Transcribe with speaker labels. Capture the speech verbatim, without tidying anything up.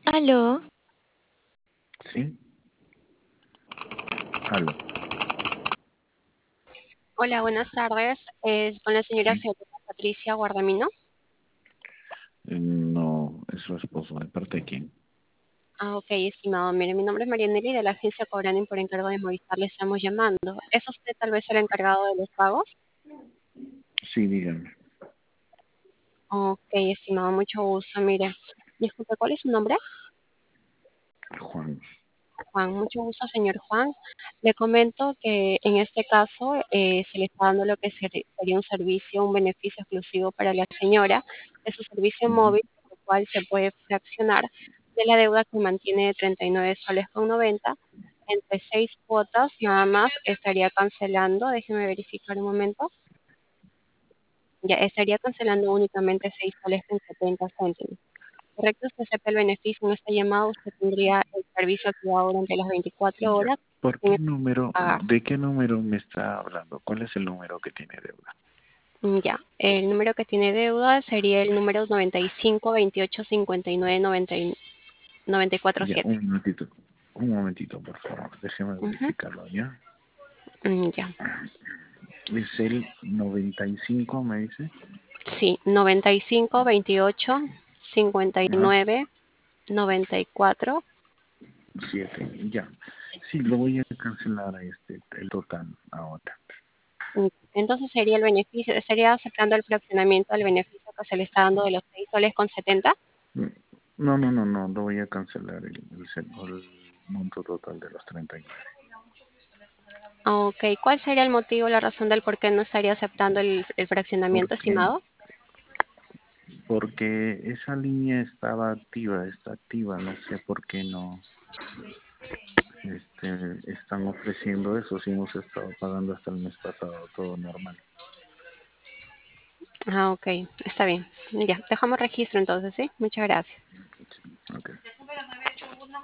Speaker 1: Aló,
Speaker 2: Sí, aló.
Speaker 3: Hola, buenas tardes. Es con la señora
Speaker 2: Sí.
Speaker 3: señorita Patricia Guardamino.
Speaker 2: Eh, No, es su esposo. ¿De parte de quién?
Speaker 3: Ah, ok, estimado. Mire, mi nombre es Marianelli de la agencia Cobrani por encargo de Movistar. Le estamos llamando. ¿Es usted tal vez el encargado de los pagos?
Speaker 2: Sí, dígame.
Speaker 3: Ok, estimado, mucho gusto. Mire, disculpe, ¿cuál es su nombre?
Speaker 2: Juan.
Speaker 3: Juan, mucho gusto, señor Juan. Le comento que en este caso eh, se le está dando lo que ser- sería un servicio, un beneficio exclusivo para la señora de su servicio
Speaker 2: Ujú.
Speaker 3: móvil, por lo cual se puede fraccionar de la deuda que mantiene de treinta y nueve soles con noventa entre seis cuotas, nada más estaría cancelando, déjeme verificar un momento, ya estaría cancelando únicamente seis soles con setenta céntimos. Correcto, usted acepta el beneficio en esta llamada, usted tendría el servicio activado durante las veinticuatro
Speaker 2: Ya.
Speaker 3: horas
Speaker 2: ¿Por qué
Speaker 3: sin
Speaker 2: número,
Speaker 3: pagar.
Speaker 2: de qué número me está hablando? ¿Cuál es el número que tiene deuda?
Speaker 3: Mm, Ya, el número que tiene deuda sería el número noventa y cinco veintiocho cincuenta y nueve noventa y noventa y cuatro
Speaker 2: Ya,
Speaker 3: siete.
Speaker 2: un momentito. Un momentito, por favor. Déjeme
Speaker 3: Ujú,
Speaker 2: verificarlo, ¿ya?
Speaker 3: mm, Ya,
Speaker 2: Es el noventa y cinco, me dice.
Speaker 3: sí, noventa y cinco veintiocho cincuenta y
Speaker 2: Ajá.
Speaker 3: nueve noventa y cuatro.
Speaker 2: siete. Ya. Sí, lo voy a cancelar a este, el total ahora.
Speaker 3: Mm, Entonces sería el beneficio, sería aceptando el fraccionamiento del beneficio que se le está dando de los seis soles con setenta.
Speaker 2: Mm, No, no, no, no. Lo voy a cancelar el, el, se- el monto total de los treinta y nueve.
Speaker 3: Ok, ¿cuál sería el motivo, la razón del por qué no estaría aceptando el, el fraccionamiento,
Speaker 2: Porque
Speaker 3: estimado?
Speaker 2: porque esa línea estaba activa, está activa, no sé por qué no este, están ofreciendo eso, si hemos estado pagando hasta el mes pasado, todo normal.
Speaker 3: Ah, ok, está bien. Ya, dejamos registro entonces, ¿sí? Muchas gracias.
Speaker 2: Sí, ok.